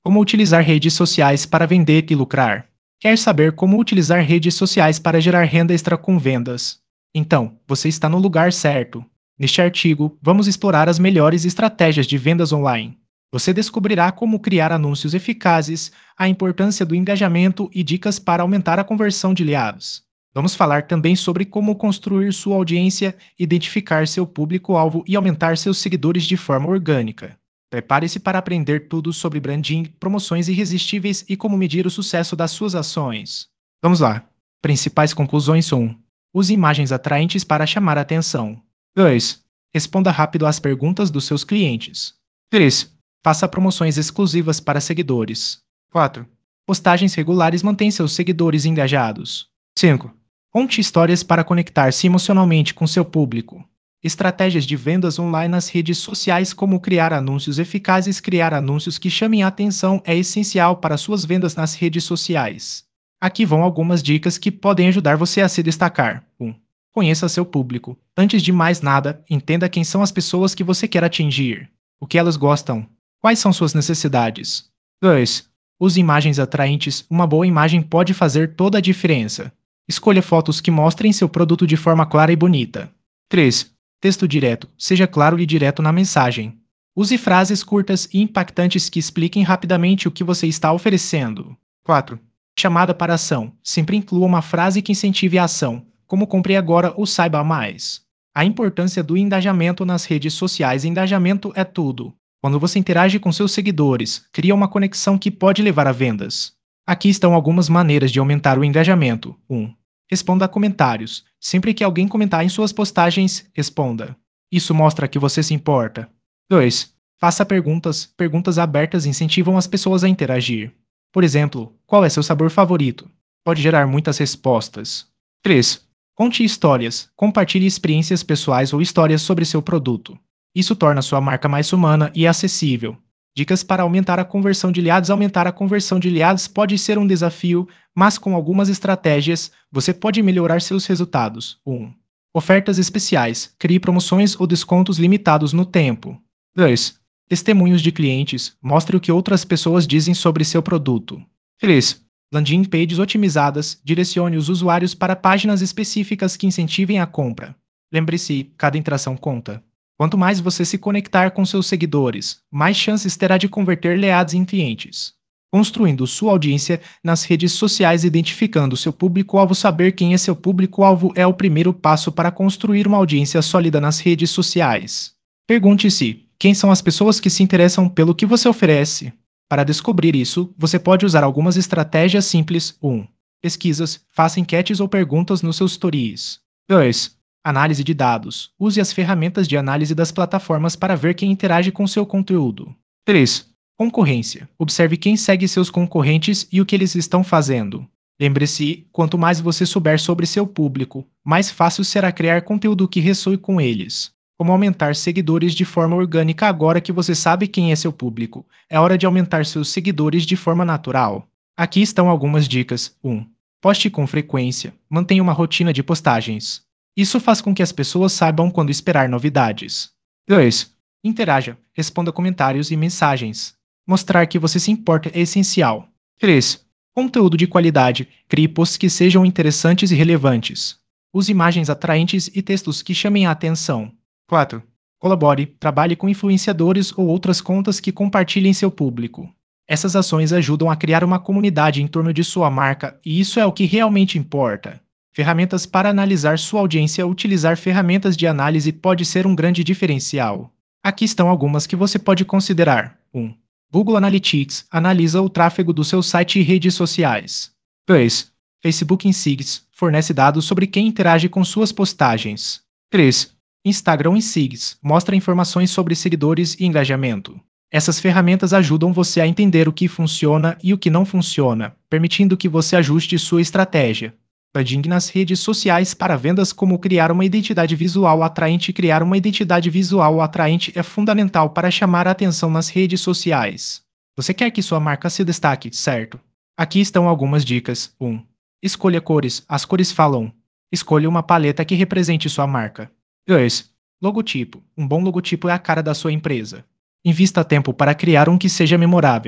Como utilizar redes sociais para vender e lucrar? Quer saber como utilizar redes sociais para gerar renda extra com vendas? Então, você está no lugar certo. Neste artigo, vamos explorar as melhores estratégias de vendas online. Você descobrirá como criar anúncios eficazes, a importância do engajamento e dicas para aumentar a conversão de leads. Vamos falar também sobre como construir sua audiência, identificar seu público-alvo e aumentar seus seguidores de forma orgânica. Prepare-se para aprender tudo sobre branding, promoções irresistíveis e como medir o sucesso das suas ações. Vamos lá. Principais conclusões 1. Use imagens atraentes para chamar a atenção. 2. Responda rápido às perguntas dos seus clientes. 3. Faça promoções exclusivas para seguidores. 4. Postagens regulares mantêm seus seguidores engajados. 5. Conte histórias para conectar-se emocionalmente com seu público. Estratégias de vendas online nas redes sociais, como criar anúncios eficazes. Criar anúncios que chamem a atenção é essencial para suas vendas nas redes sociais. Aqui vão algumas dicas que podem ajudar você a se destacar. 1. Conheça seu público. Antes de mais nada, entenda quem são as pessoas que você quer atingir. O que elas gostam? Quais são suas necessidades? 2. Use imagens atraentes. Uma boa imagem pode fazer toda a diferença. Escolha fotos que mostrem seu produto de forma clara e bonita. 3. Texto direto. Seja claro e direto na mensagem. Use frases curtas e impactantes que expliquem rapidamente o que você está oferecendo. 4. Chamada para ação. Sempre inclua uma frase que incentive a ação, como compre agora ou saiba mais. A importância do engajamento nas redes sociais. Engajamento é tudo. Quando você interage com seus seguidores, cria uma conexão que pode levar a vendas. Aqui estão algumas maneiras de aumentar o engajamento. 1. Responda a comentários. Sempre que alguém comentar em suas postagens, responda. Isso mostra que você se importa. 2. Faça perguntas. Perguntas abertas incentivam as pessoas a interagir. Por exemplo, qual é seu sabor favorito? Pode gerar muitas respostas. 3. Conte histórias. Compartilhe experiências pessoais ou histórias sobre seu produto. Isso torna sua marca mais humana e acessível. Dicas para aumentar a conversão de leads. Aumentar a conversão de leads pode ser um desafio, mas com algumas estratégias, você pode melhorar seus resultados. 1. Ofertas especiais. Crie promoções ou descontos limitados no tempo. 2. Testemunhos de clientes. Mostre o que outras pessoas dizem sobre seu produto. 3. Landing pages otimizadas. Direcione os usuários para páginas específicas que incentivem a compra. Lembre-se, cada interação conta. Quanto mais você se conectar com seus seguidores, mais chances terá de converter leads em clientes. Construindo sua audiência nas redes sociais. Identificando seu público-alvo. Saber quem é seu público-alvo é o primeiro passo para construir uma audiência sólida nas redes sociais. Pergunte-se: quem são as pessoas que se interessam pelo que você oferece? Para descobrir isso, você pode usar algumas estratégias simples. 1. Pesquisas. Faça enquetes ou perguntas nos seus stories. 2. Análise de dados. Use as ferramentas de análise das plataformas para ver quem interage com seu conteúdo. 3. Concorrência. Observe quem segue seus concorrentes e o que eles estão fazendo. Lembre-se, quanto mais você souber sobre seu público, mais fácil será criar conteúdo que ressoe com eles. Como aumentar seguidores de forma orgânica? Agora que você sabe quem é seu público, é hora de aumentar seus seguidores de forma natural. Aqui estão algumas dicas. 1. Poste com frequência. Mantenha uma rotina de postagens. Isso faz com que as pessoas saibam quando esperar novidades. 2. Interaja. Responda comentários e mensagens. Mostrar que você se importa é essencial. 3. Conteúdo de qualidade. Crie posts que sejam interessantes e relevantes. Use imagens atraentes e textos que chamem a atenção. 4. Colabore. Trabalhe com influenciadores ou outras contas que compartilhem seu público. Essas ações ajudam a criar uma comunidade em torno de sua marca, e isso é o que realmente importa. Ferramentas para analisar sua audiência. Utilizar ferramentas de análise pode ser um grande diferencial. Aqui estão algumas que você pode considerar. 1. Google Analytics analisa o tráfego do seu site e redes sociais. 2. Facebook Insights fornece dados sobre quem interage com suas postagens. 3. Instagram Insights mostra informações sobre seguidores e engajamento. Essas ferramentas ajudam você a entender o que funciona e o que não funciona, permitindo que você ajuste sua estratégia. Branding nas redes sociais para vendas. Como criar uma identidade visual atraente. Criar uma identidade visual atraente é fundamental para chamar a atenção nas redes sociais. Você quer que sua marca se destaque, certo? Aqui estão algumas dicas. 1. Escolha cores. As cores falam. Escolha uma paleta que represente sua marca. 2. Logotipo. Um bom logotipo é a cara da sua empresa. Invista tempo para criar um que seja memorável.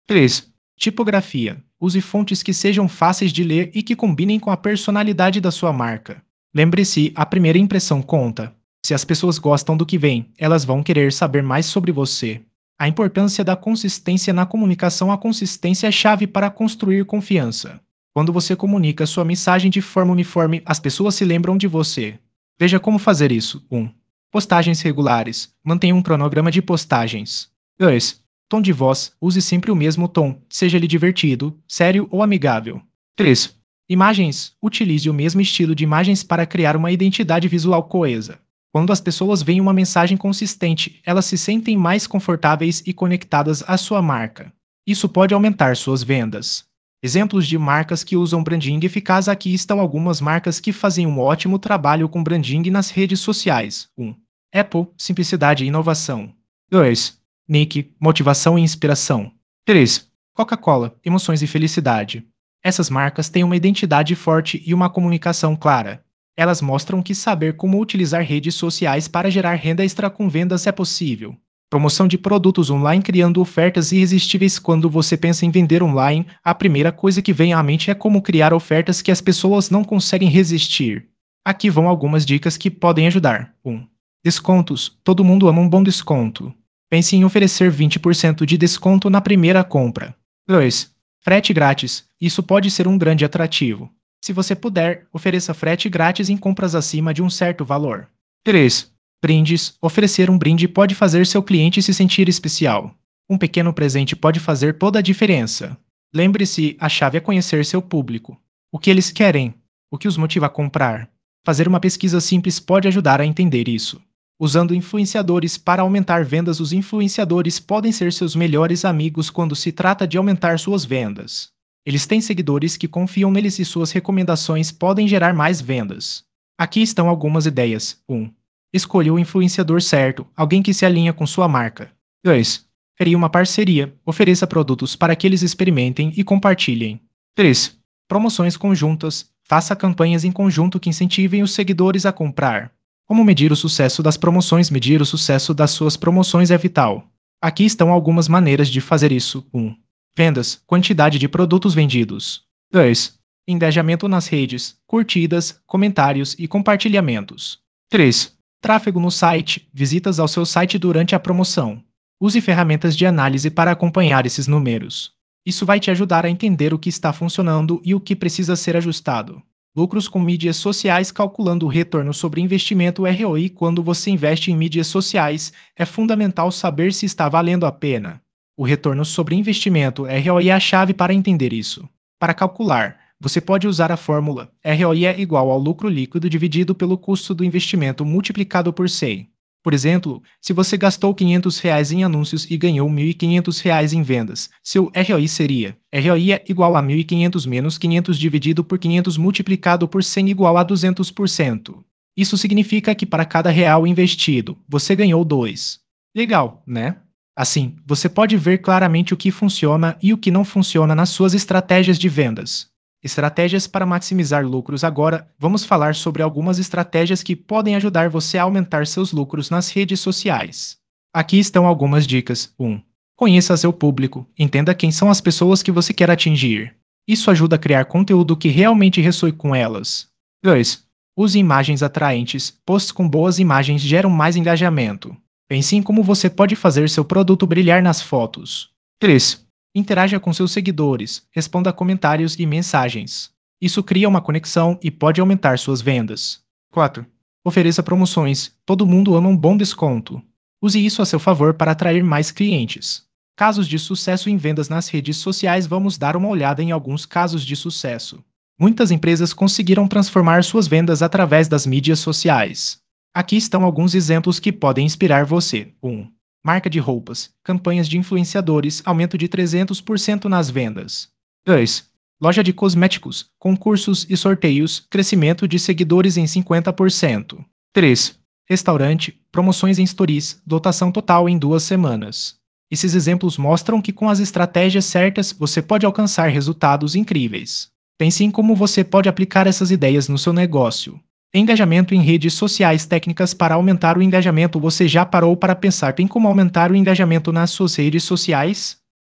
3. Tipografia. Use fontes que sejam fáceis de ler e que combinem com a personalidade da sua marca. Lembre-se, a primeira impressão conta. Se as pessoas gostam do que vem, elas vão querer saber mais sobre você. A importância da consistência na comunicação. A consistência é chave para construir confiança. Quando você comunica sua mensagem de forma uniforme, as pessoas se lembram de você. Veja como fazer isso. 1. Postagens regulares. Mantenha um cronograma de postagens. 2. Tom de voz. Use sempre o mesmo tom, seja ele divertido, sério ou amigável. 3. Imagens. Utilize o mesmo estilo de imagens para criar uma identidade visual coesa. Quando as pessoas veem uma mensagem consistente, elas se sentem mais confortáveis e conectadas à sua marca. Isso pode aumentar suas vendas. Exemplos de marcas que usam branding eficaz. Aqui estão algumas marcas que fazem um ótimo trabalho com branding nas redes sociais. 1. Apple, simplicidade e inovação. 2. Nike, motivação e inspiração. 3. Coca-Cola, emoções e felicidade. Essas marcas têm uma identidade forte e uma comunicação clara. Elas mostram que saber como utilizar redes sociais para gerar renda extra com vendas é possível. Promoção de produtos online. Criando ofertas irresistíveis. Quando você pensa em vender online, a primeira coisa que vem à mente é como criar ofertas que as pessoas não conseguem resistir. Aqui vão algumas dicas que podem ajudar. 1. Descontos. Todo mundo ama um bom desconto. Pense em oferecer 20% de desconto na primeira compra. 2. Frete grátis. Isso pode ser um grande atrativo. Se você puder, ofereça frete grátis em compras acima de um certo valor. 3. Brindes. Oferecer um brinde pode fazer seu cliente se sentir especial. Um pequeno presente pode fazer toda a diferença. Lembre-se, a chave é conhecer seu público. O que eles querem? O que os motiva a comprar? Fazer uma pesquisa simples pode ajudar a entender isso. Usando influenciadores para aumentar vendas. Os influenciadores podem ser seus melhores amigos quando se trata de aumentar suas vendas. Eles têm seguidores que confiam neles e suas recomendações podem gerar mais vendas. Aqui estão algumas ideias. 1. Escolha o influenciador certo, alguém que se alinha com sua marca. 2. Crie uma parceria, ofereça produtos para que eles experimentem e compartilhem. 3. Promoções conjuntas, faça campanhas em conjunto que incentivem os seguidores a comprar. Como medir o sucesso das promoções? Medir o sucesso das suas promoções é vital. Aqui estão algumas maneiras de fazer isso. 1. Vendas, quantidade de produtos vendidos. 2. Engajamento nas redes, curtidas, comentários e compartilhamentos. 3. Tráfego no site, visitas ao seu site durante a promoção. Use ferramentas de análise para acompanhar esses números. Isso vai te ajudar a entender o que está funcionando e o que precisa ser ajustado. Lucros com mídias sociais. Calculando o retorno sobre investimento ROI. Quando você investe em mídias sociais, é fundamental saber se está valendo a pena. O retorno sobre investimento ROI é a chave para entender isso. Para calcular, você pode usar a fórmula ROI é igual ao lucro líquido dividido pelo custo do investimento multiplicado por 100. Por exemplo, se você gastou R$ 500 em anúncios e ganhou R$ 1.500 em vendas, seu ROI seria ROI é igual a 1.500 menos 500 dividido por 500 multiplicado por 100 igual a 200%. Isso significa que para cada real investido, você ganhou 2. Legal, né? Assim, você pode ver claramente o que funciona e o que não funciona nas suas estratégias de vendas. Estratégias para maximizar lucros. Agora, vamos falar sobre algumas estratégias que podem ajudar você a aumentar seus lucros nas redes sociais. Aqui estão algumas dicas. 1. Conheça seu público. Entenda quem são as pessoas que você quer atingir. Isso ajuda a criar conteúdo que realmente ressoe com elas. 2. Use imagens atraentes. Posts com boas imagens geram mais engajamento. Pense em como você pode fazer seu produto brilhar nas fotos. 3. Interaja com seus seguidores, responda a comentários e mensagens. Isso cria uma conexão e pode aumentar suas vendas. 4. Ofereça promoções. Todo mundo ama um bom desconto. Use isso a seu favor para atrair mais clientes. Casos de sucesso em vendas nas redes sociais. Vamos dar uma olhada em alguns casos de sucesso. Muitas empresas conseguiram transformar suas vendas através das mídias sociais. Aqui estão alguns exemplos que podem inspirar você. 1. Marca de roupas, campanhas de influenciadores, aumento de 300% nas vendas. 2. Loja de cosméticos, concursos e sorteios, crescimento de seguidores em 50%. 3. Restaurante, promoções em stories, dotação total em 2 semanas. Esses exemplos mostram que com as estratégias certas você pode alcançar resultados incríveis. Pense em como você pode aplicar essas ideias no seu negócio. Engajamento em redes sociais. Técnicas para aumentar o engajamento. Você já parou para pensar em como aumentar o engajamento nas suas redes sociais?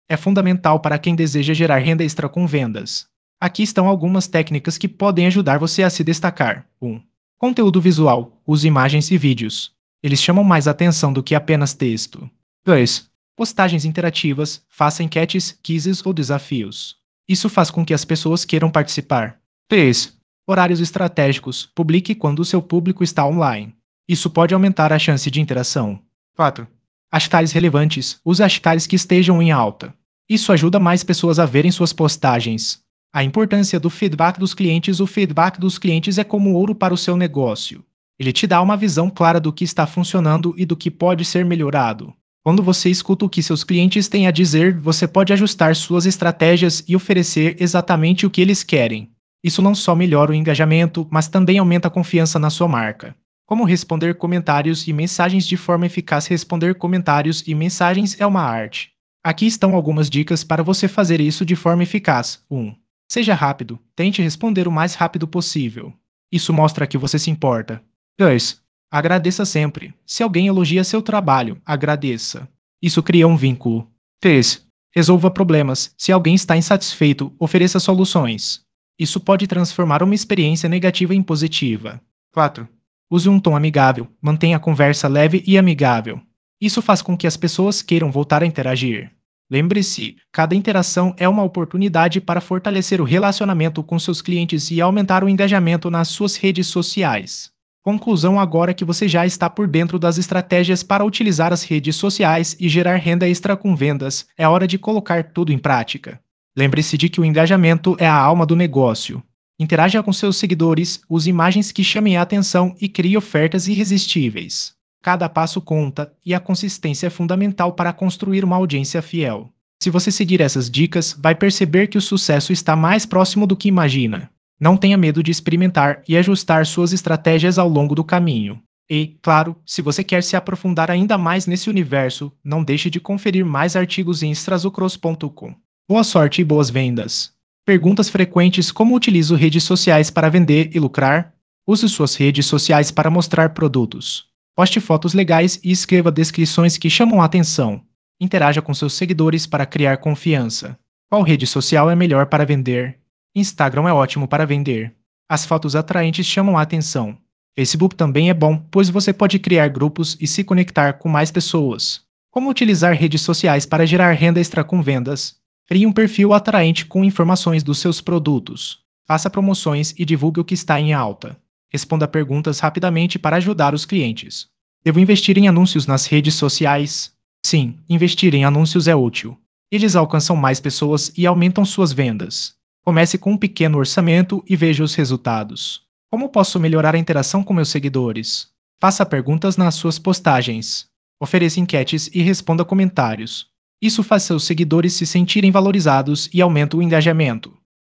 É fundamental para quem deseja gerar renda extra com vendas. Aqui estão algumas técnicas que podem ajudar você a se destacar. 1. Conteúdo visual. Use imagens e vídeos. Eles chamam mais atenção do que apenas texto. 2. Postagens interativas. Faça enquetes, quizzes ou desafios. Isso faz com que as pessoas queiram participar. 3. Horários estratégicos. Publique quando o seu público está online. Isso pode aumentar a chance de interação. 4. Hashtags relevantes. Use hashtags que estejam em alta. Isso ajuda mais pessoas a verem suas postagens. A importância do feedback dos clientes. O feedback dos clientes é como ouro para o seu negócio. Ele te dá uma visão clara do que está funcionando e do que pode ser melhorado. Quando você escuta o que seus clientes têm a dizer, você pode ajustar suas estratégias e oferecer exatamente o que eles querem. Isso não só melhora o engajamento, mas também aumenta a confiança na sua marca. Como responder comentários e mensagens de forma eficaz? Responder comentários e mensagens é uma arte. Aqui estão algumas dicas para você fazer isso de forma eficaz. 1. Seja rápido. Tente responder o mais rápido possível. Isso mostra que você se importa. 2. Agradeça sempre. Se alguém elogia seu trabalho, agradeça. Isso cria um vínculo. 3. Resolva problemas. Se alguém está insatisfeito, ofereça soluções. Isso pode transformar uma experiência negativa em positiva. 4. Use um tom amigável. Mantenha a conversa leve e amigável. Isso faz com que as pessoas queiram voltar a interagir. Lembre-se, cada interação é uma oportunidade para fortalecer o relacionamento com seus clientes e aumentar o engajamento nas suas redes sociais. Conclusão: agora que você já está por dentro das estratégias para utilizar as redes sociais e gerar renda extra com vendas, é hora de colocar tudo em prática. Lembre-se de que o engajamento é a alma do negócio. Interaja com seus seguidores, use imagens que chamem a atenção e crie ofertas irresistíveis. Cada passo conta, e a consistência é fundamental para construir uma audiência fiel. Se você seguir essas dicas, vai perceber que o sucesso está mais próximo do que imagina. Não tenha medo de experimentar e ajustar suas estratégias ao longo do caminho. E, claro, se você quer se aprofundar ainda mais nesse universo, não deixe de conferir mais artigos em extrazucros.com. Boa sorte e boas vendas! Perguntas frequentes: como utilizo redes sociais para vender e lucrar? Use suas redes sociais para mostrar produtos. Poste fotos legais e escreva descrições que chamam a atenção. Interaja com seus seguidores para criar confiança. Qual rede social é melhor para vender? Instagram é ótimo para vender. As fotos atraentes chamam a atenção. Facebook também é bom, pois você pode criar grupos e se conectar com mais pessoas. Como utilizar redes sociais para gerar renda extra com vendas? Crie um perfil atraente com informações dos seus produtos. Faça promoções e divulgue o que está em alta. Responda perguntas rapidamente para ajudar os clientes. Devo investir em anúncios nas redes sociais? Sim, investir em anúncios é útil. Eles alcançam mais pessoas e aumentam suas vendas. Comece com um pequeno orçamento e veja os resultados. Como posso melhorar a interação com meus seguidores? Faça perguntas nas suas postagens. Ofereça enquetes e responda comentários. Isso faz seus seguidores se sentirem valorizados e aumenta o engajamento.